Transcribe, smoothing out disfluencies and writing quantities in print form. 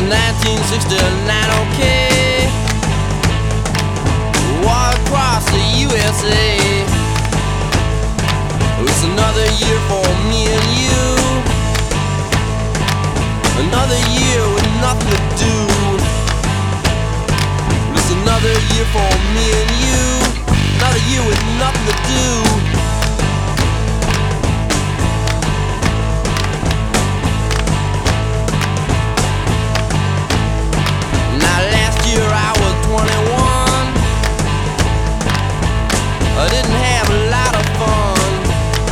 1969, okay. Walk across the USA. It's another year for me and you. Another year with nothing to do. It's another year for me and you. Another year with nothing to do.